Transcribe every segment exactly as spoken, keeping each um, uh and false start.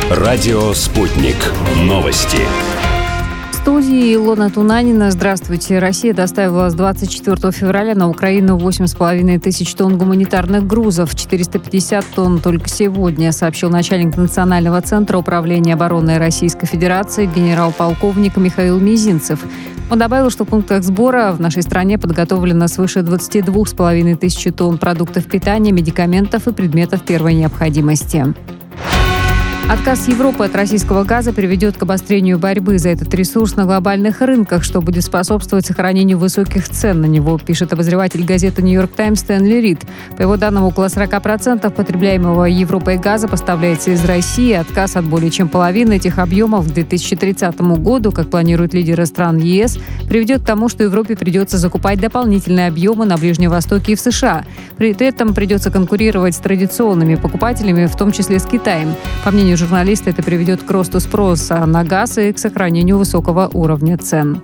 Радио «Спутник». Новости. В студии Илона Тунанина. Здравствуйте. Россия доставила с двадцать четвёртого февраля на Украину восемь с половиной тысяч тонн гуманитарных грузов. четыреста пятьдесят тонн только сегодня, сообщил начальник Национального центра управления обороны Российской Федерации генерал-полковник Михаил Мизинцев. Он добавил, что в пунктах сбора в нашей стране подготовлено свыше двадцать два с половиной тысячи тонн продуктов питания, медикаментов и предметов первой необходимости. Отказ Европы от российского газа приведет к обострению борьбы за этот ресурс на глобальных рынках, что будет способствовать сохранению высоких цен на него, пишет обозреватель газеты «Нью-Йорк Таймс» Стэнли Рид. По его данным, около сорок процентов потребляемого Европой газа поставляется из России. Отказ от более чем половины этих объемов к две тысячи тридцатому году, как планируют лидеры стран ЕС, приведет к тому, что Европе придется закупать дополнительные объемы на Ближнем Востоке и в США. При этом придется конкурировать с традиционными покупателями, в том числе с Китаем. По мнению журналиста, это приведет к росту спроса на газ и к сохранению высокого уровня цен.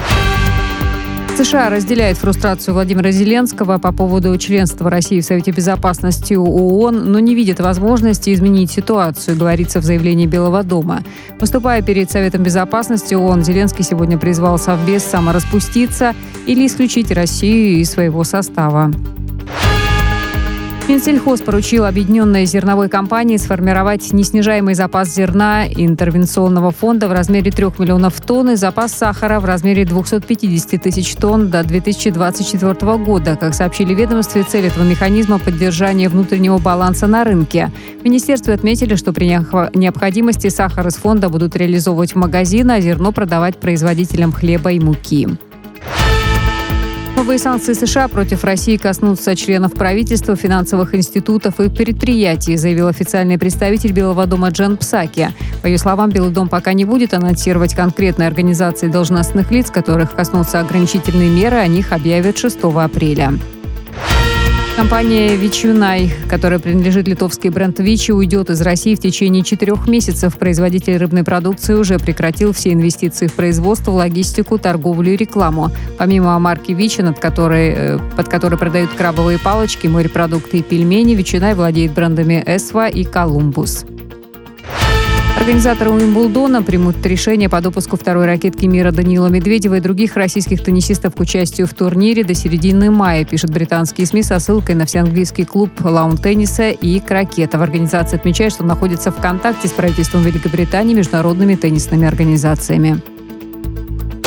США разделяет фрустрацию Владимира Зеленского по поводу членства России в Совете Безопасности ООН, но не видит возможности изменить ситуацию, говорится в заявлении Белого дома. Выступая перед Советом Безопасности ООН, Зеленский сегодня призвал Совбез самораспуститься или исключить Россию из своего состава. Минсельхоз поручил объединенной зерновой компании сформировать неснижаемый запас зерна интервенционного фонда в размере трех миллионов тонн и запас сахара в размере двухсот пятидесяти тысяч тонн до две тысячи двадцать четвёртого года. Как сообщили в ведомстве, цель этого механизма – поддержание внутреннего баланса на рынке. В министерстве отметили, что при необходимости сахар из фонда будут реализовывать в магазины, а зерно продавать производителям хлеба и муки. Новые санкции США против России коснутся членов правительства, финансовых институтов и предприятий, заявил официальный представитель Белого дома Джен Псаки. По ее словам, Белый дом пока не будет анонсировать конкретные организации должностных лиц, которых коснутся ограничительные меры, о них объявят шестого апреля. Компания «Вичунай», которая принадлежит литовский бренд «Вичи», уйдет из России в течение четырех месяцев. Производитель рыбной продукции уже прекратил все инвестиции в производство, логистику, торговлю и рекламу. Помимо марки «Вичи», над которой, под которой продают крабовые палочки, морепродукты и пельмени, «Вичунай» владеет брендами «Эсва» и «Колумбус». Организаторы Уимблдона примут решение по допуску второй ракетки мира Даниила Медведева и других российских теннисистов к участию в турнире до середины мая, пишут британские СМИ со ссылкой на всеанглийский клуб лаун-тенниса и крокета. В организации отмечают, что находится в контакте с правительством Великобритании и международными теннисными организациями.